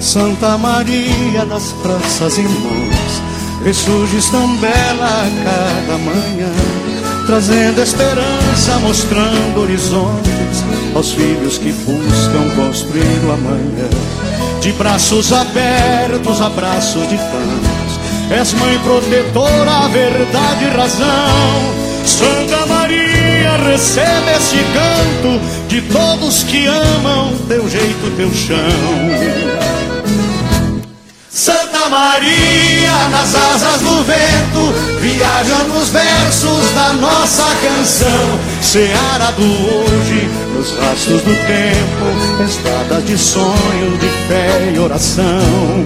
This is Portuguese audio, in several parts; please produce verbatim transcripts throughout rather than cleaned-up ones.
Santa Maria das praças e mãos, ressurges tão bela a cada manhã, trazendo esperança, mostrando horizontes aos filhos que buscam construir o amanhã. De braços abertos, abraços de tantos, és mãe protetora, verdade e razão. Santa Maria, recebe este canto de todos que amam teu jeito, teu chão. Santa Maria, nas asas do vento, viaja nos versos da nossa canção. Seara do hoje, nos rastros do tempo, estrada de sonhos, de fé e oração.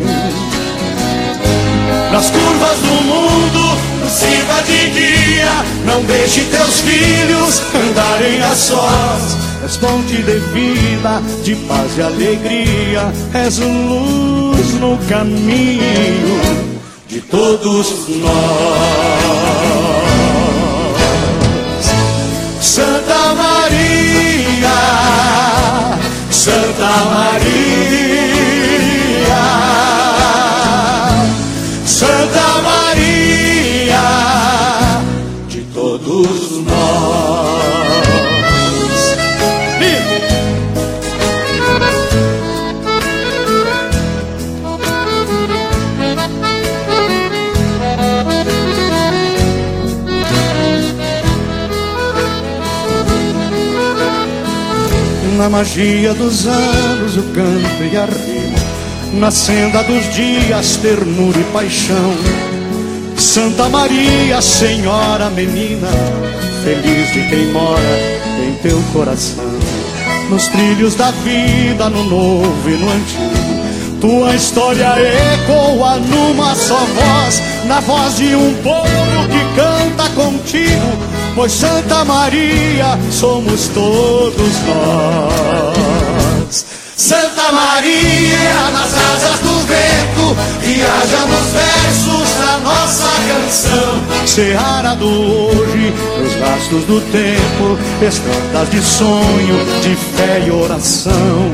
Nas curvas do mundo, nos sirva de guia, não deixe teus filhos andarem a sós. És fonte de vida, de paz e alegria, és luz no caminho de todos nós. Santa Maria, Santa Maria, Santa Maria de todos nós. Na magia dos anos, o canto e a rima, na senda dos dias, ternura e paixão. Santa Maria, Senhora menina, feliz de quem mora em teu coração. Nos trilhos da vida, no novo e no antigo, tua história ecoa numa só voz, na voz de um povo que canta contigo. Pois Santa Maria somos todos nós. Santa Maria, nas asas do vento, viaja nos versos da nossa canção. Seara do hoje, nos rastros do tempo, estradas de sonho, de fé e oração.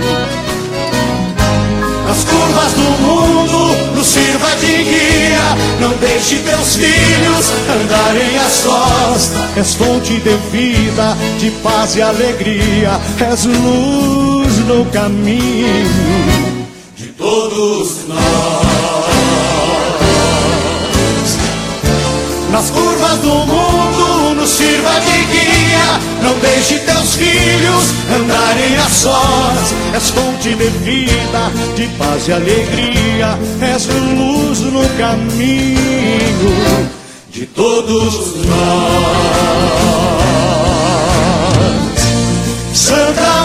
Nas curvas do mundo, nos sirva de guia, não deixe teus filhos andarem a sós. És fonte de vida, de paz e alegria, és luz no caminho de todos nós. Nas curvas do mundo, nos sirva de guia, não deixe teus filhos andarem a sós. És fonte de vida, de paz e alegria, és luz no caminho de todos nós. Santa